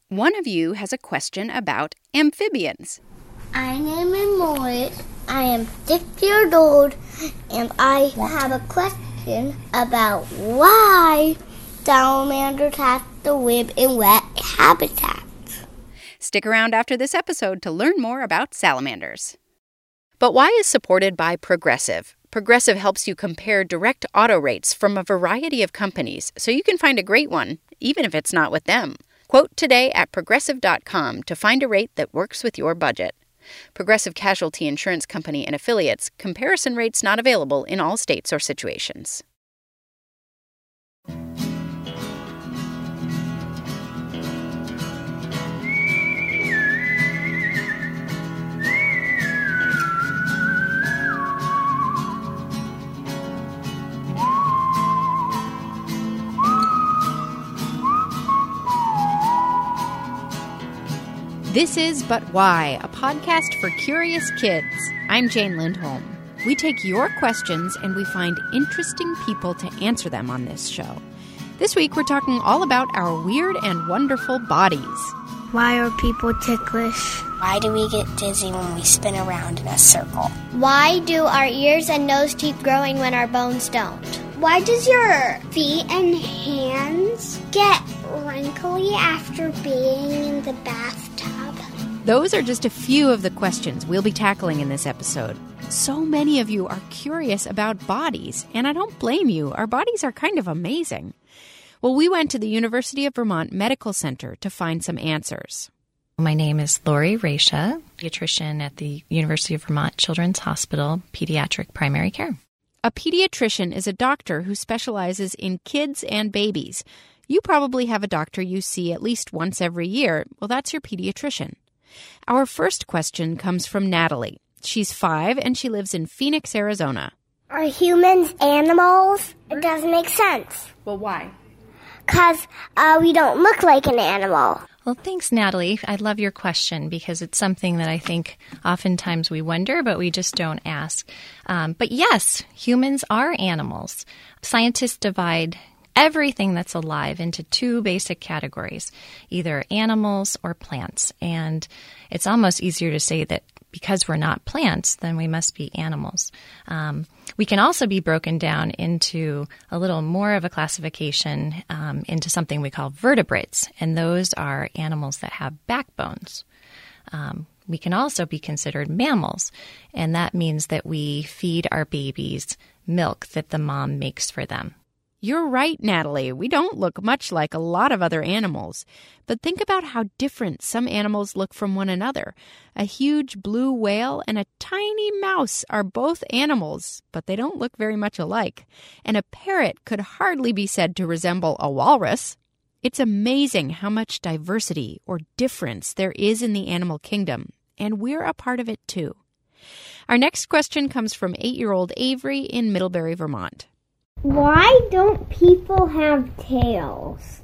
One of you has a question about amphibians. My name is Morris. I am 6 years old, and I have a question about why salamanders have to live in wet habitats. Stick around after this episode to learn more about salamanders. But Why is supported by Progressive. Progressive helps you compare direct auto rates from a variety of companies so you can find a great one, even if it's not with them. Quote today at Progressive.com to find a rate that works with your budget. Progressive Casualty Insurance Company and Affiliates. Comparison rates not available in all states or situations. This is But Why, a podcast for curious kids. I'm Jane Lindholm. We take your questions and we find interesting people to answer them on this show. This week we're talking all about our weird and wonderful bodies. Why are people ticklish? Why do we get dizzy when we spin around in a circle? Why do our ears and nose keep growing when our bones don't? Why does your feet and hands get wrinkly after being in the bathtub? Those are just a few of the questions we'll be tackling in this episode. So many of you are curious about bodies, and I don't blame you. Our bodies are kind of amazing. Well, we went to the University of Vermont Medical Center to find some answers. My name is Lori Raisha, pediatrician at the University of Vermont Children's Hospital, Pediatric Primary Care. A pediatrician is a doctor who specializes in kids and babies. You probably have a doctor you see at least once every year. Well, that's your pediatrician. Our first question comes from Natalie. She's 5 and she lives in Phoenix, Arizona. Are humans animals? It doesn't make sense. Well, why? Because we don't look like an animal. Well, thanks, Natalie. I love your question because it's something that I think oftentimes we wonder, but we just don't ask. But yes, humans are animals. Scientists divide everything that's alive into 2 basic categories, either animals or plants. And it's almost easier to say that because we're not plants, then we must be animals. We can also be broken down into a little more of a classification into something we call vertebrates, and those are animals that have backbones. We can also be considered mammals, and that means that we feed our babies milk that the mom makes for them. You're right, Natalie. We don't look much like a lot of other animals. But think about how different some animals look from one another. A huge blue whale and a tiny mouse are both animals, but they don't look very much alike. And a parrot could hardly be said to resemble a walrus. It's amazing how much diversity or difference there is in the animal kingdom, and we're a part of it too. Our next question comes from 8-year-old Avery in Middlebury, Vermont. Why don't people have tails?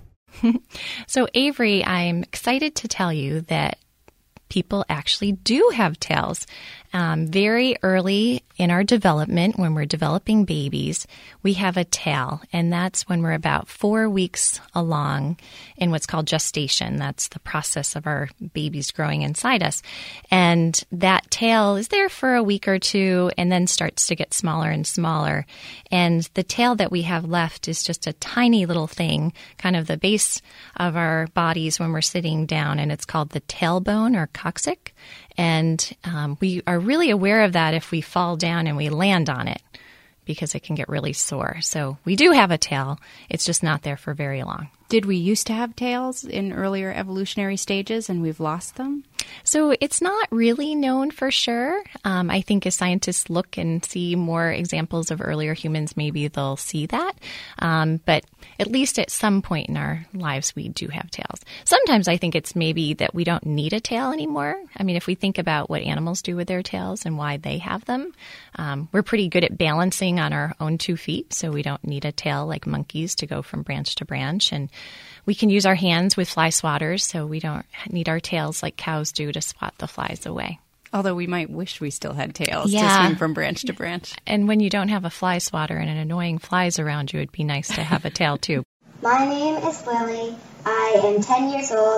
So, Avery, I'm excited to tell you that people actually do have tails. Very early in our development, when we're developing babies, we have a tail, and that's when we're about 4 weeks along in what's called gestation. That's the process of our babies growing inside us. And that tail is there for a week or 2 and then starts to get smaller and smaller. And the tail that we have left is just a tiny little thing, kind of the base of our bodies when we're sitting down, and it's called the tailbone or coccyx. And we are really aware of that if we fall down and we land on it, because it can get really sore. So we do have a tail. It's just not there for very long. Did we used to have tails in earlier evolutionary stages and we've lost them? So it's not really known for sure. I think as scientists look and see more examples of earlier humans, maybe they'll see that. But at least at some point in our lives, we do have tails. Sometimes I think it's maybe that we don't need a tail anymore. I mean, if we think about what animals do with their tails and why they have them, we're pretty good at balancing on our own 2 feet, so we don't need a tail like monkeys to go from branch to branch. And we can use our hands with fly swatters, so we don't need our tails like cows do to swat the flies away. Although we might wish we still had tails to swing from branch to branch. And when you don't have a fly swatter and an annoying flies around you, it'd be nice to have a tail too. My name is Lily. I am 10 years old,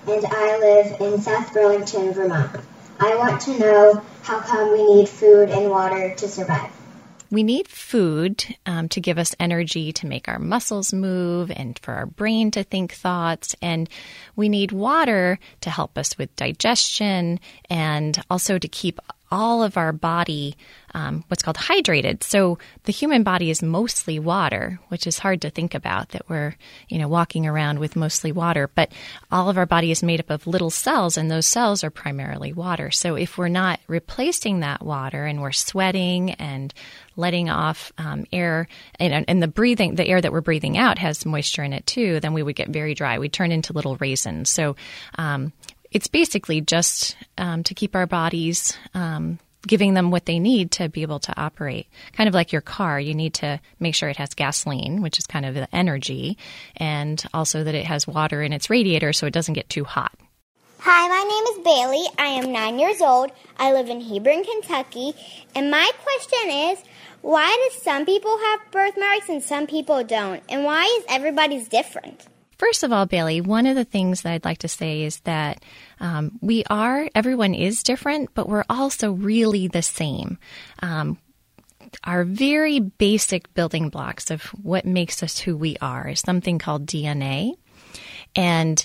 and I live in South Burlington, Vermont. I want to know how come we need food and water to survive. We need food to give us energy to make our muscles move and for our brain to think thoughts. And we need water to help us with digestion and also to keep all of our body what's called hydrated. So the human body is mostly water, which is hard to think about, that we're, walking around with mostly water. But all of our body is made up of little cells, and those cells are primarily water. So if we're not replacing that water and we're sweating and letting off air, and the air that we're breathing out has moisture in it too, then we would get very dry. We'd turn into little raisins. So it's basically just to keep our bodies giving them what they need to be able to operate. Kind of like your car, you need to make sure it has gasoline, which is kind of the energy, and also that it has water in its radiator so it doesn't get too hot. Hi, my name is Bailey. I am 9 years old. I live in Hebron, Kentucky. And my question is, why do some people have birthmarks and some people don't? And why is everybody's different? First of all, Bailey, one of the things that I'd like to say is that everyone is different, but we're also really the same. Our very basic building blocks of what makes us who we are is something called DNA. And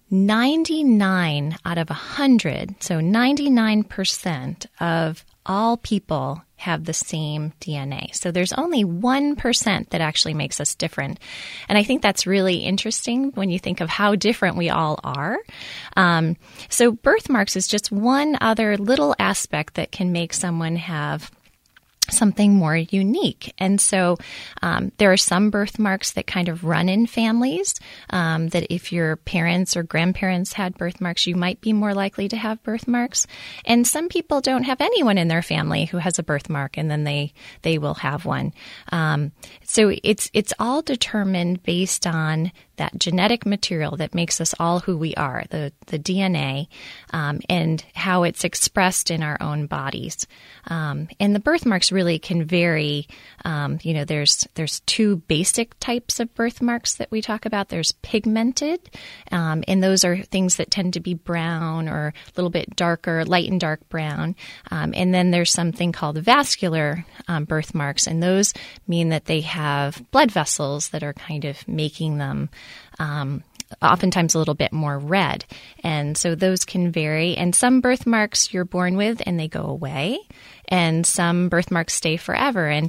99 out of 100, so 99% of all people have the same DNA. So there's only 1% that actually makes us different. And I think that's really interesting when you think of how different we all are. So birthmarks is just one other little aspect that can make someone have something more unique. And so there are some birthmarks that kind of run in families, that if your parents or grandparents had birthmarks, you might be more likely to have birthmarks. And some people don't have anyone in their family who has a birthmark, and then they will have one. So it's all determined based on that genetic material that makes us all who we are, the DNA, and how it's expressed in our own bodies. And the birthmarks really can vary. There's two basic types of birthmarks that we talk about. There's pigmented, and those are things that tend to be brown or a little bit darker, light and dark brown. And then there's something called vascular birthmarks, and those mean that they have blood vessels that are kind of making them oftentimes a little bit more red. And so those can vary. And some birthmarks you're born with and they go away, and some birthmarks stay forever. And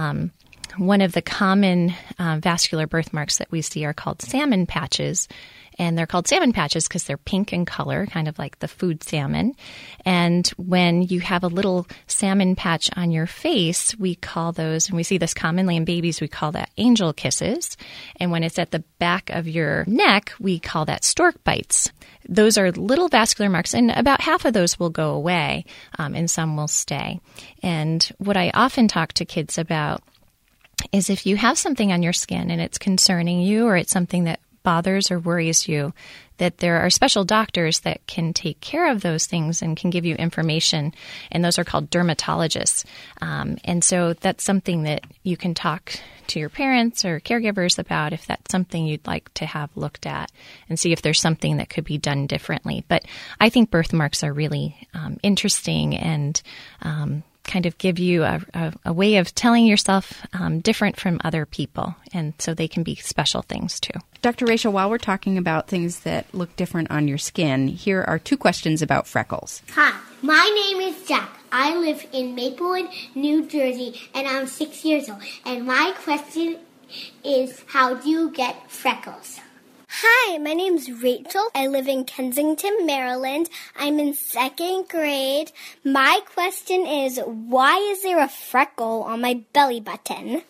one of the common vascular birthmarks that we see are called salmon patches. And they're called salmon patches because they're pink in color, kind of like the food salmon. And when you have a little salmon patch on your face, we call those, and we see this commonly in babies, we call that angel kisses. And when it's at the back of your neck, we call that stork bites. Those are little vascular marks, and about half of those will go away, and some will stay. And what I often talk to kids about is if you have something on your skin and it's concerning you, or it's something that bothers or worries you, that there are special doctors that can take care of those things and can give you information, and those are called dermatologists. And so that's something that you can talk to your parents or caregivers about if that's something you'd like to have looked at and see if there's something that could be done differently. But I think birthmarks are really interesting and kind of give you a way of telling yourself different from other people. And so they can be special things too. Dr. Rachel, while we're talking about things that look different on your skin, here are 2 questions about freckles. Hi, my name is Jack. I live in Maplewood, New Jersey, and I'm 6 years old. And my question is, how do you get freckles? Hi, my name's Rachel. I live in Kensington, Maryland. I'm in 2nd grade. My question is, why is there a freckle on my belly button?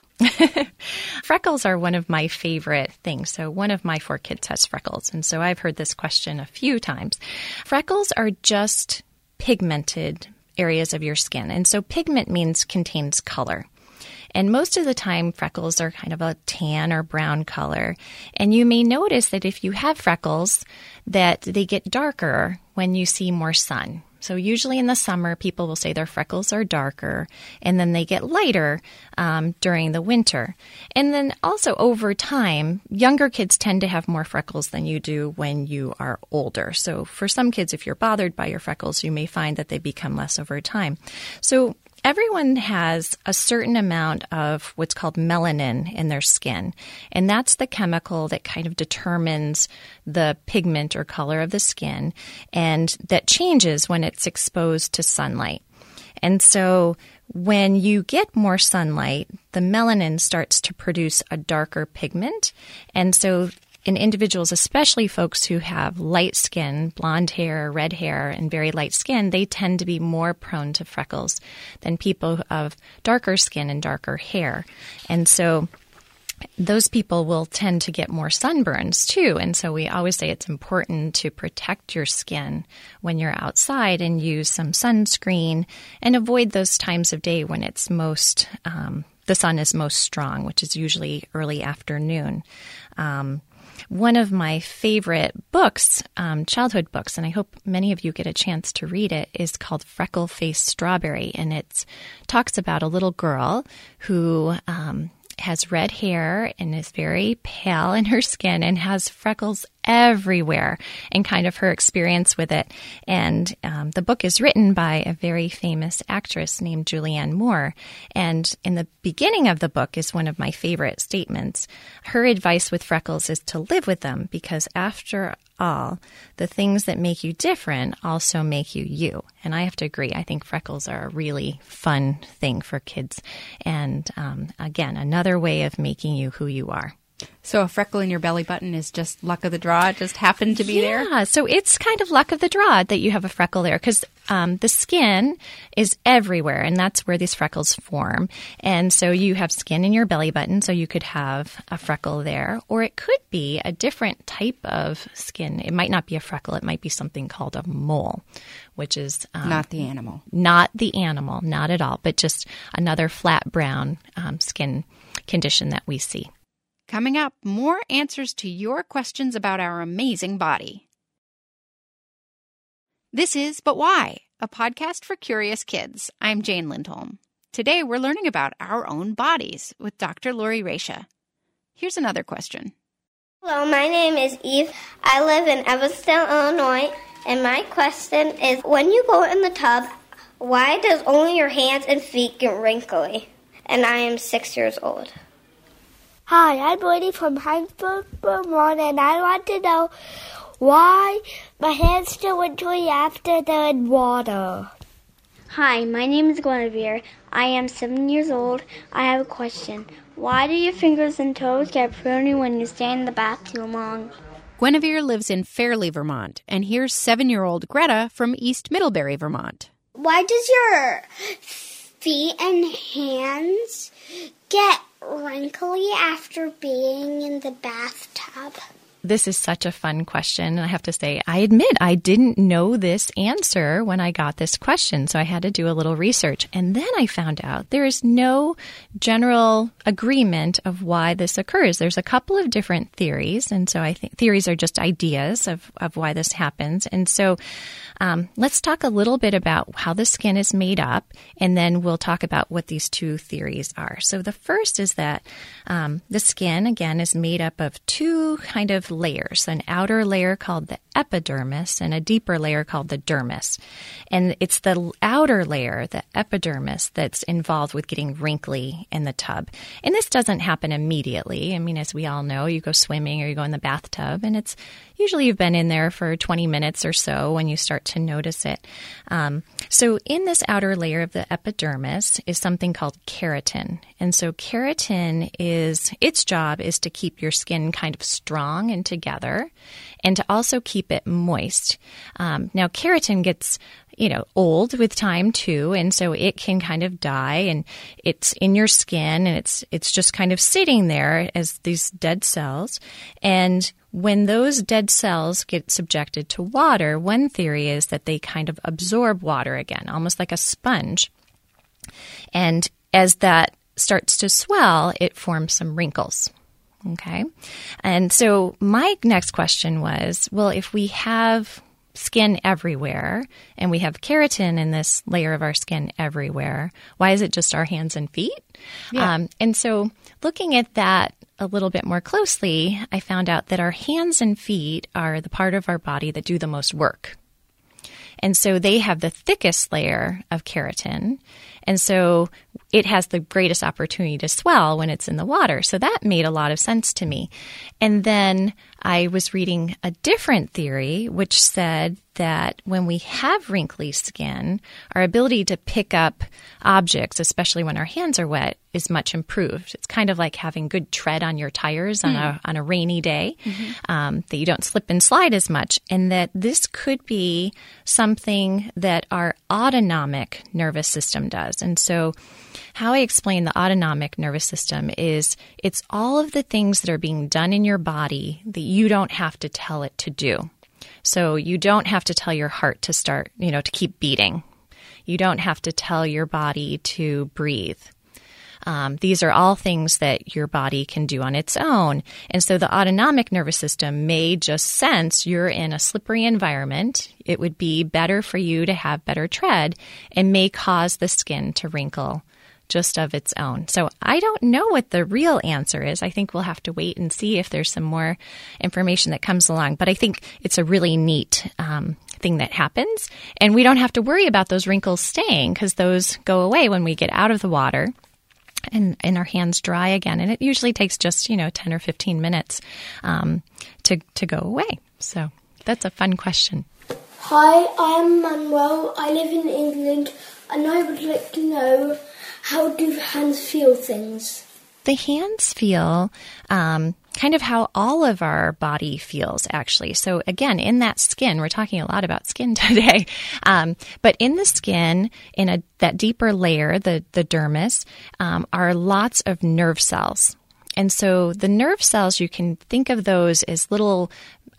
Freckles are one of my favorite things. So one of my 4 kids has freckles, and so I've heard this question a few times. Freckles are just pigmented areas of your skin, and so pigment contains color. And most of the time, freckles are kind of a tan or brown color. And you may notice that if you have freckles, that they get darker when you see more sun. So usually in the summer, people will say their freckles are darker, and then they get lighter during the winter. And then also over time, younger kids tend to have more freckles than you do when you are older. So for some kids, if you're bothered by your freckles, you may find that they become less over time. So everyone has a certain amount of what's called melanin in their skin, and that's the chemical that kind of determines the pigment or color of the skin, and that changes when it's exposed to sunlight. And so when you get more sunlight, the melanin starts to produce a darker pigment, and so in individuals, especially folks who have light skin, blonde hair, red hair, and very light skin, they tend to be more prone to freckles than people of darker skin and darker hair. And so those people will tend to get more sunburns too. And so we always say it's important to protect your skin when you're outside and use some sunscreen and avoid those times of day when it's most, the sun is most strong, which is usually early afternoon. One of my favorite books, childhood books, and I hope many of you get a chance to read it, is called Freckle-Faced Strawberry. And it talks about a little girl who has red hair and is very pale in her skin and has freckles everywhere, and kind of her experience with it. And the book is written by a very famous actress named Julianne Moore. And in the beginning of the book is one of my favorite statements. Her advice with freckles is to live with them, because after all, the things that make you different also make you you. And I have to agree. I think freckles are a really fun thing for kids. And again, another way of making you who you are. So a freckle in your belly button is just luck of the draw? It just happened to be there? Yeah, so it's kind of luck of the draw that you have a freckle there, because the skin is everywhere, and that's where these freckles form. And so you have skin in your belly button, so you could have a freckle there. Or it could be a different type of skin. It might not be a freckle. It might be something called a mole, which is not the animal. Not the animal, not at all, but just another flat brown skin condition that we see. Coming up, more answers to your questions about our amazing body. This is But Why?, a podcast for curious kids. I'm Jane Lindholm. Today, we're learning about our own bodies with Dr. Lori Raisha. Here's another question. Hello, my name is Eve. I live in Evanston, Illinois, and my question is, when you go in the tub, why does only your hands and feet get wrinkly? And I am 6 years old. Hi, I'm Woody from Heinsberg, Vermont, and I want to know why my hands still wrinkly after they're in water. Hi, my name is Guinevere. I am 7 years old. I have a question. Why do your fingers and toes get pruny when you stay in the bath too long? Guinevere lives in Fairleigh, Vermont, and here's 7-year-old Greta from East Middlebury, Vermont. Why does your feet and hands get wrinkly after being in the bathtub? This is such a fun question. And I have to say, I admit I didn't know this answer when I got this question. So I had to do a little research. And then I found out there is no general agreement of why this occurs. There's a couple of different theories. And so I think theories are just ideas of why this happens. And so let's talk a little bit about how the skin is made up. And then we'll talk about what these two theories are. So the first is that the skin, again, is made up of two kind of layers, an outer layer called the epidermis and a deeper layer called the dermis. And it's the outer layer, the epidermis, that's involved with getting wrinkly in the tub. And this doesn't happen immediately. I mean, as we all know, you go swimming or you go in the bathtub, and it's usually you've been in there for 20 minutes or so when you start to notice it. So in this outer layer of the epidermis is something called keratin. And so keratin its job is to keep your skin kind of strong and together, and to also keep it moist. Now, keratin gets old with time too, and so it can kind of die, and it's in your skin, and it's just kind of sitting there as these dead cells. And when those dead cells get subjected to water, one theory is that they kind of absorb water again, almost like a sponge. And as that starts to swell, it forms some wrinkles. Okay. And so my next question was, well, if we have skin everywhere, and we have keratin in this layer of our skin everywhere. Why is it just our hands and feet? Yeah. And so looking at that a little bit more closely, I found out that our hands and feet are the part of our body that do the most work. And so they have the thickest layer of keratin. And so it has the greatest opportunity to swell when it's in the water. So that made a lot of sense to me. And then I was reading a different theory, which said that when we have wrinkly skin, our ability to pick up objects, especially when our hands are wet, is much improved. It's kind of like having good tread on your tires on a rainy day, that you don't slip and slide as much, and that this could be something that our autonomic nervous system does. And so how I explain the autonomic nervous system is it's all of the things that are being done in your body that you don't have to tell it to do. So you don't have to tell your heart to start, to keep beating. You don't have to tell your body to breathe. These are all things that your body can do on its own. And so the autonomic nervous system may just sense you're in a slippery environment. It would be better for you to have better tread and may cause the skin to wrinkle just of its own. So I don't know what the real answer is. I think we'll have to wait and see if there's some more information that comes along. But I think it's a really neat thing that happens. And we don't have to worry about those wrinkles staying because those go away when we get out of the water. And our hands dry again. And it usually takes just, 10 or 15 minutes to go away. So that's a fun question. Hi, I'm Manuel. I live in England, and I would like to know, how do hands feel things? The hands feel kind of how all of our body feels, actually. So again, in that skin, we're talking a lot about skin today, but in the skin, in that deeper layer, the dermis, are lots of nerve cells. And so the nerve cells, you can think of those as little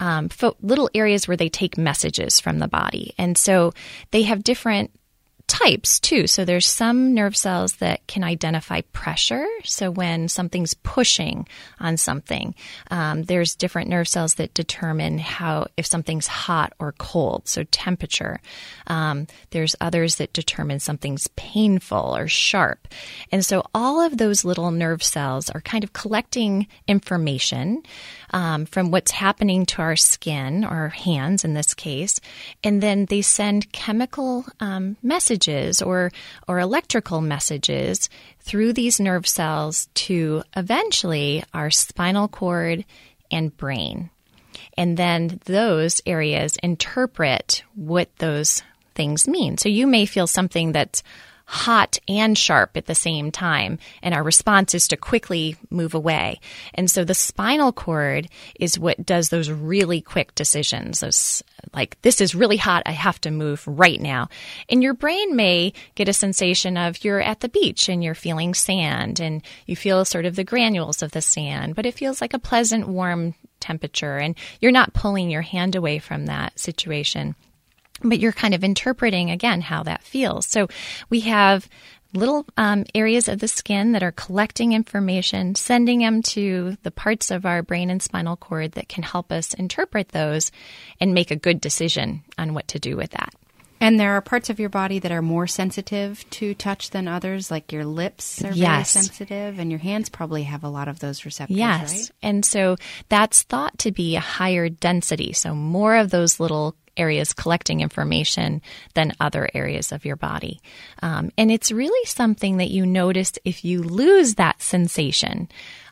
areas where they take messages from the body. And so they have different types too. So there's some nerve cells that can identify pressure. So when something's pushing on something, there's different nerve cells that determine if something's hot or cold. So temperature. There's others that determine something's painful or sharp. And so all of those little nerve cells are kind of collecting information from what's happening to our skin, or our hands in this case, and then they send chemical messages or electrical messages through these nerve cells to eventually our spinal cord and brain. And then those areas interpret what those things mean. So you may feel something that's hot and sharp at the same time, and our response is to quickly move away. And so the spinal cord is what does those really quick decisions, those like, this is really hot, I have to move right now. And your brain may get a sensation of you're at the beach and you're feeling sand, and you feel sort of the granules of the sand, but it feels like a pleasant, warm temperature, and you're not pulling your hand away from that situation. But you're kind of interpreting, again, how that feels. So we have little areas of the skin that are collecting information, sending them to the parts of our brain and spinal cord that can help us interpret those and make a good decision on what to do with that. And there are parts of your body that are more sensitive to touch than others, like your lips are very sensitive, and your hands probably have a lot of those receptors, right? And so that's thought to be a higher density, so more of those little areas collecting information than other areas of your body. And it's really something that you notice if you lose that sensation.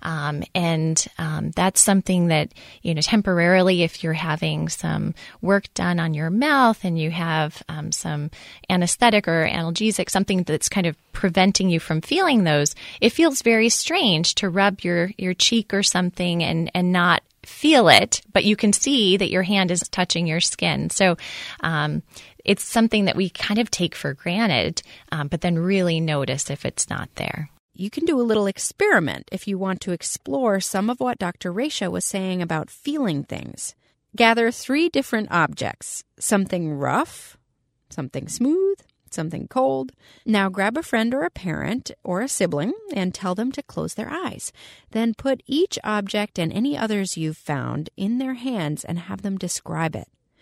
That's something that, temporarily, if you're having some work done on your mouth and you have some anesthetic or analgesic, something that's kind of preventing you from feeling those, it feels very strange to rub your cheek or something and not feel it, but you can see that your hand is touching your skin. So it's something that we kind of take for granted, but then really notice if it's not there. You can do a little experiment if you want to explore some of what Dr. Raisha was saying about feeling things. Gather 3 different objects, something rough, something smooth, something cold. Now grab a friend or a parent or a sibling and tell them to close their eyes. Then put each object and any others you've found in their hands and have them describe it.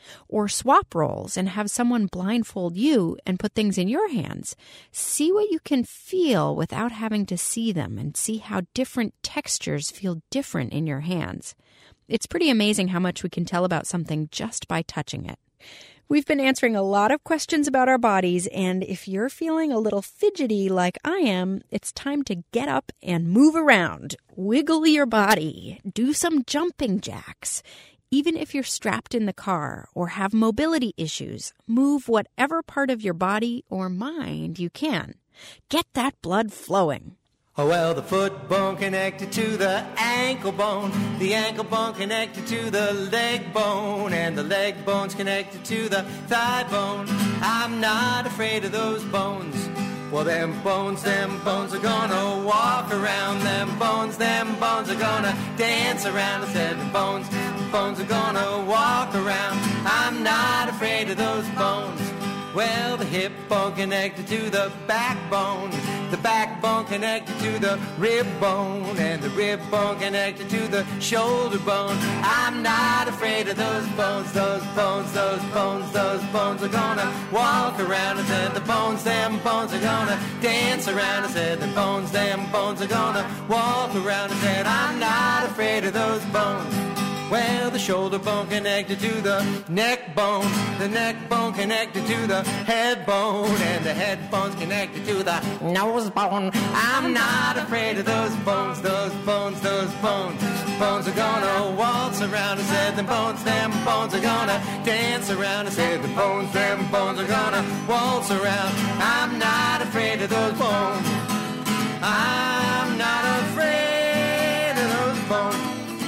Or swap roles and have someone blindfold you and put things in your hands. See what you can feel without having to see them, and see how different textures feel different in your hands. It's pretty amazing how much we can tell about something just by touching it. We've been answering a lot of questions about our bodies, and if you're feeling a little fidgety like I am, it's time to get up and move around. Wiggle your body. Do some jumping jacks. Even if you're strapped in the car or have mobility issues, move whatever part of your body or mind you can. Get that blood flowing. Oh, well, the foot bone connected to the ankle bone connected to the leg bone, and the leg bone's connected to the thigh bone. I'm not afraid of those bones. Well, them bones are gonna walk around. Them bones are gonna dance around. I said them bones are gonna walk around. I'm not afraid of those bones. Well, the hip bone connected to the backbone connected to the rib bone, and the rib bone connected to the shoulder bone. I'm not afraid of those bones. Those bones are gonna walk around. I said the bones are gonna dance around. I said the bones are gonna walk around. I said I'm not afraid of those bones. Well, the shoulder bone connected to the neck bone connected to the head bone, and the head bone's connected to the nose bone. I'm not afraid of those bones. Those bones are gonna waltz around. I said the bones are gonna dance around. I said the bones are gonna waltz around. I'm not afraid of those bones. I'm not afraid of those bones.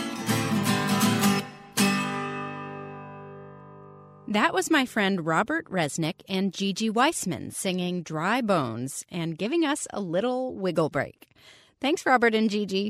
That was my friend Robert Resnick and Gigi Weissman singing Dry Bones and giving us a little wiggle break. Thanks, Robert and Gigi.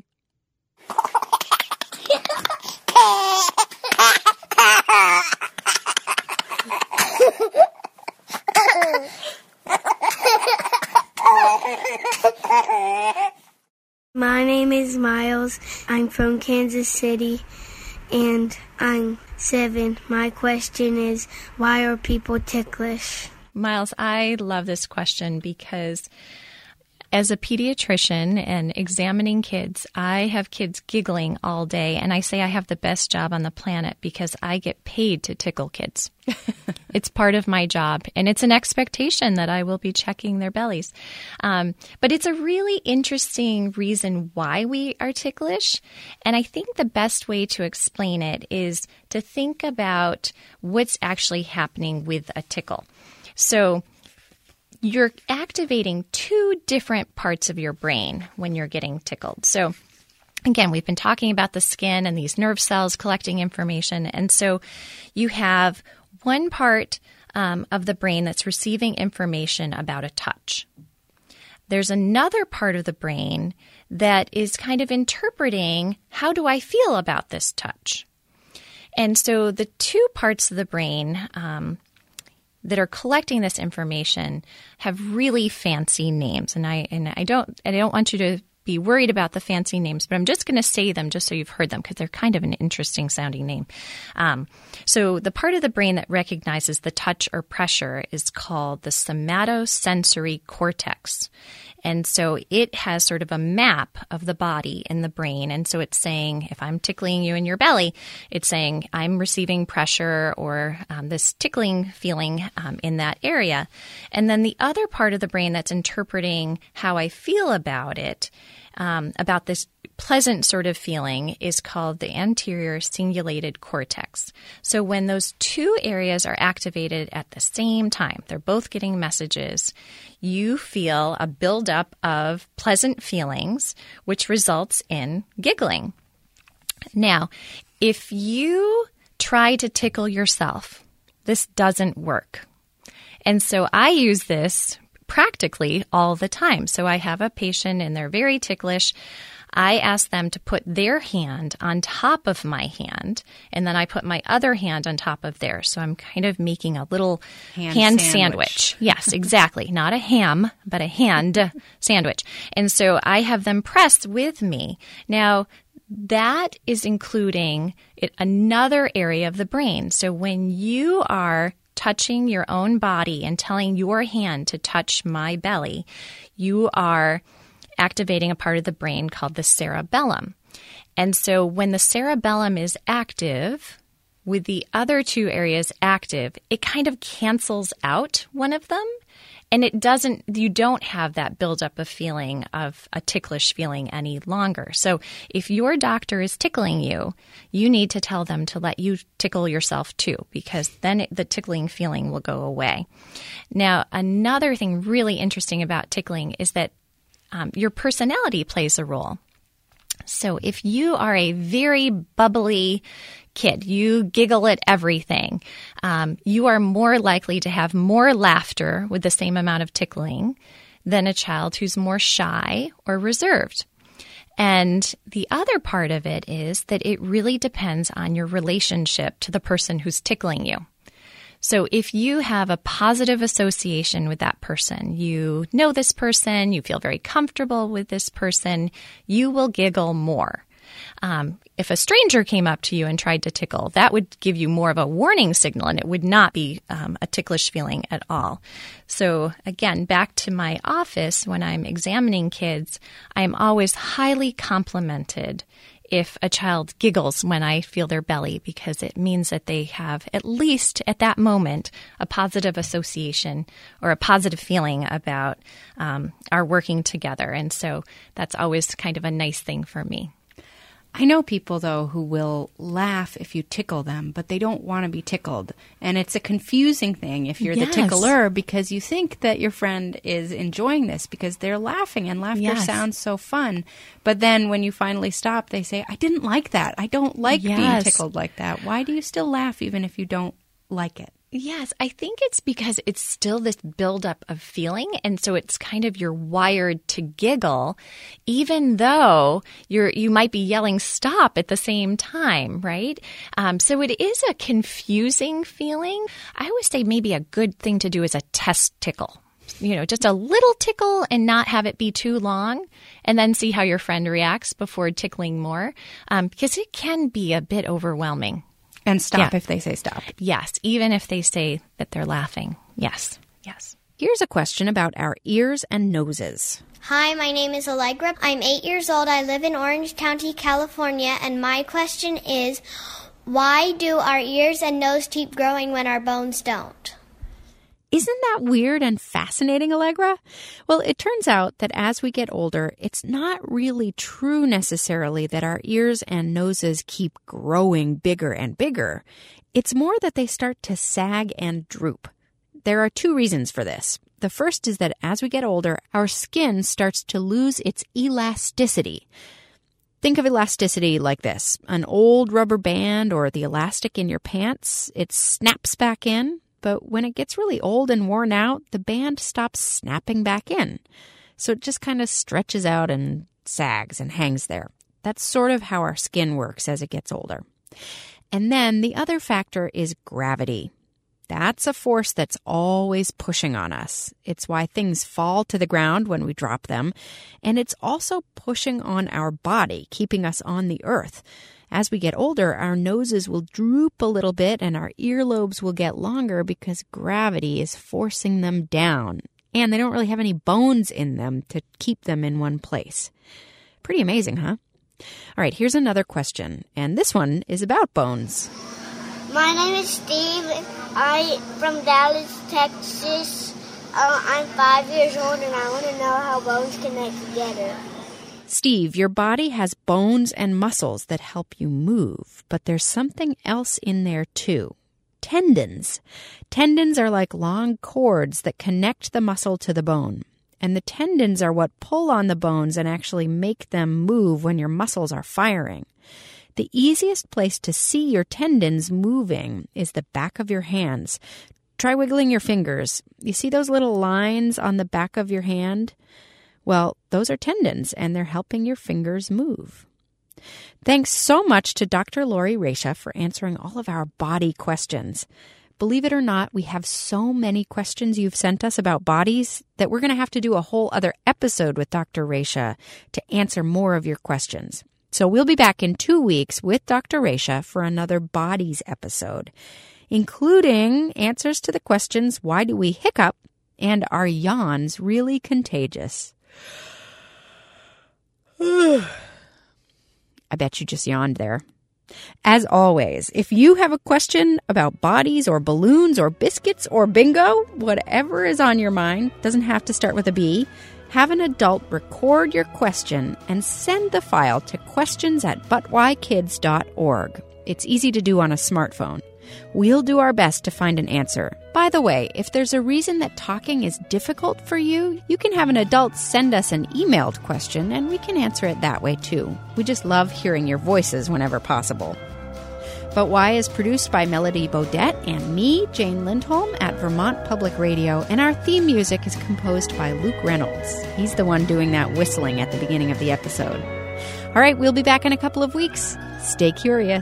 My name is Miles. I'm from Kansas City, and I'm 7. My question is, why are people ticklish? Miles, I love this question because as a pediatrician and examining kids, I have kids giggling all day, and I say I have the best job on the planet because I get paid to tickle kids. It's part of my job, and it's an expectation that I will be checking their bellies. But it's a really interesting reason why we are ticklish, and I think the best way to explain it is to think about what's actually happening with a tickle. So you're activating 2 different parts of your brain when you're getting tickled. So again, we've been talking about the skin and these nerve cells collecting information. And so you have one part of the brain that's receiving information about a touch. There's another part of the brain that is kind of interpreting, how do I feel about this touch? And so the 2 parts of the brain that are collecting this information have really fancy names. And I don't want you to be worried about the fancy names, but I'm just going to say them just so you've heard them because they're kind of an interesting sounding name. So the part of the brain that recognizes the touch or pressure is called the somatosensory cortex. And so it has sort of a map of the body in the brain. And so it's saying, if I'm tickling you in your belly, it's saying I'm receiving pressure or this tickling feeling in that area. And then the other part of the brain that's interpreting how I feel about it, about this pleasant sort of feeling, is called the anterior cingulated cortex. So when those 2 areas are activated at the same time, they're both getting messages, you feel a buildup of pleasant feelings, which results in giggling. Now, if you try to tickle yourself, this doesn't work. And so I use this practically all the time. So I have a patient and they're very ticklish. I ask them to put their hand on top of my hand, and then I put my other hand on top of theirs. So I'm kind of making a little hand sandwich. Yes, exactly. Not a ham, but a hand sandwich. And so I have them press with me. Now, that is including another area of the brain. So when you are touching your own body and telling your hand to touch my belly, you are activating a part of the brain called the cerebellum. And so when the cerebellum is active, with the other two areas active, it kind of cancels out one of them. And you don't have that buildup of feeling of a ticklish feeling any longer. So if your doctor is tickling you, you need to tell them to let you tickle yourself too, because then the tickling feeling will go away. Now, another thing really interesting about tickling is that your personality plays a role. So if you are a very bubbly kid, you giggle at everything, you are more likely to have more laughter with the same amount of tickling than a child who's more shy or reserved. And the other part of it is that it really depends on your relationship to the person who's tickling you. So if you have a positive association with that person, you know this person, you feel very comfortable with this person, you will giggle more. If a stranger came up to you and tried to tickle, that would give you more of a warning signal, and it would not be a ticklish feeling at all. So again, back to my office, when I'm examining kids, I am always highly complimented if a child giggles when I feel their belly, because it means that they have, at least at that moment, a positive association or a positive feeling about our working together. And so that's always kind of a nice thing for me. I know people, though, who will laugh if you tickle them, but they don't want to be tickled. And it's a confusing thing if you're the tickler, because you think that your friend is enjoying this because they're laughing, and laughter sounds so fun. But then when you finally stop, they say, I didn't like that. I don't like being tickled like that. Why do you still laugh even if you don't like it? Yes, I think it's because it's still this buildup of feeling, and so it's kind of you're wired to giggle, even though you might be yelling stop at the same time, right? So it is a confusing feeling. I always say maybe a good thing to do is a test tickle. Just a little tickle and not have it be too long, and then see how your friend reacts before tickling more, because it can be a bit overwhelming. And stop if they say stop. Yes, even if they say that they're laughing. Yes. Here's a question about our ears and noses. Hi, my name is Allegra. I'm 8 years old. I live in Orange County, California, and my question is, why do our ears and nose keep growing when our bones don't? Isn't that weird and fascinating, Allegra? Well, it turns out that as we get older, it's not really true necessarily that our ears and noses keep growing bigger and bigger. It's more that they start to sag and droop. There are two reasons for this. The first is that as we get older, our skin starts to lose its elasticity. Think of elasticity like this. An old rubber band or the elastic in your pants, it snaps back in. But when it gets really old and worn out, the band stops snapping back in. So it just kind of stretches out and sags and hangs there. That's sort of how our skin works as it gets older. And then the other factor is gravity. That's a force that's always pushing on us. It's why things fall to the ground when we drop them. And it's also pushing on our body, keeping us on the earth. As we get older, our noses will droop a little bit and our earlobes will get longer because gravity is forcing them down. And they don't really have any bones in them to keep them in one place. Pretty amazing, huh? All right, here's another question. And this one is about bones. My name is Steve. I'm from Dallas, Texas. I'm 5 years old and I want to know how bones connect together. Steve, your body has bones and muscles that help you move, but there's something else in there too. Tendons. Tendons are like long cords that connect the muscle to the bone. And the tendons are what pull on the bones and actually make them move when your muscles are firing. The easiest place to see your tendons moving is the back of your hands. Try wiggling your fingers. You see those little lines on the back of your hand? Well, those are tendons, and they're helping your fingers move. Thanks so much to Dr. Lori Raisha for answering all of our body questions. Believe it or not, we have so many questions you've sent us about bodies that we're going to have to do a whole other episode with Dr. Raisha to answer more of your questions. So we'll be back in 2 weeks with Dr. Raisha for another Bodies episode, including answers to the questions, why do we hiccup, and are yawns really contagious? I bet you just yawned there. As always, if you have a question about bodies or balloons or biscuits or bingo, whatever is on your mind, doesn't have to start with a B, have an adult record your question and send the file to questions@butwhykids.org. It's easy to do on a smartphone. We'll do our best to find an answer. By the way, if there's a reason that talking is difficult for you, you can have an adult send us an emailed question and we can answer it that way too. We just love hearing your voices whenever possible. But Why is produced by Melody Bodette and me, Jane Lindholm, at Vermont Public Radio, and our theme music is composed by Luke Reynolds. He's the one doing that whistling at the beginning of the episode. All right, we'll be back in a couple of weeks. Stay curious.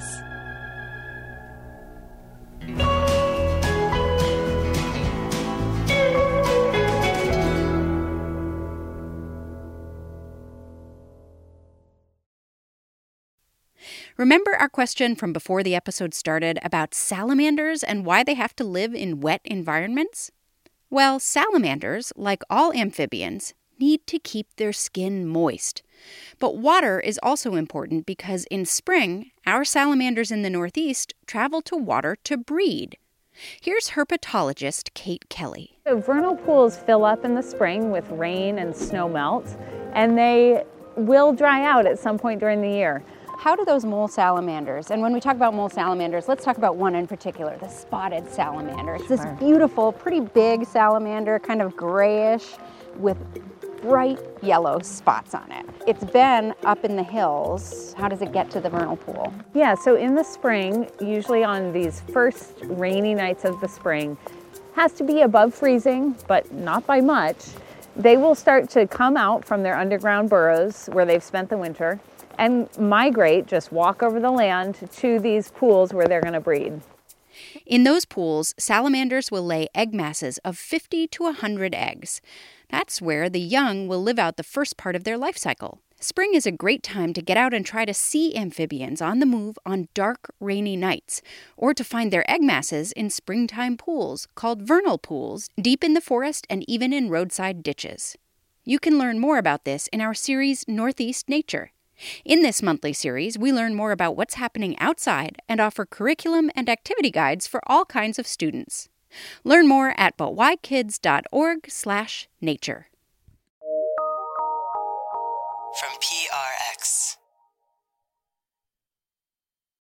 Remember our question from before the episode started about salamanders and why they have to live in wet environments? Well, salamanders, like all amphibians, need to keep their skin moist. But water is also important because in spring, our salamanders in the Northeast travel to water to breed. Here's herpetologist Kate Kelly. So vernal pools fill up in the spring with rain and snow melt, and they will dry out at some point during the year. How do those mole salamanders, and when we talk about mole salamanders, let's talk about one in particular, the spotted salamander. It's this beautiful, pretty big salamander, kind of grayish with bright yellow spots on it. It's been up in the hills. How does it get to the vernal pool? Yeah, so in the spring, usually on these first rainy nights of the spring, has to be above freezing, but not by much. They will start to come out from their underground burrows where they've spent the winter and migrate, just walk over the land to these pools where they're going to breed. In those pools, salamanders will lay egg masses of 50 to 100 eggs. That's where the young will live out the first part of their life cycle. Spring is a great time to get out and try to see amphibians on the move on dark, rainy nights, or to find their egg masses in springtime pools called vernal pools, deep in the forest and even in roadside ditches. You can learn more about this in our series Northeast Nature. In this monthly series, we learn more about what's happening outside and offer curriculum and activity guides for all kinds of students. Learn more at butwhykids.org/nature. From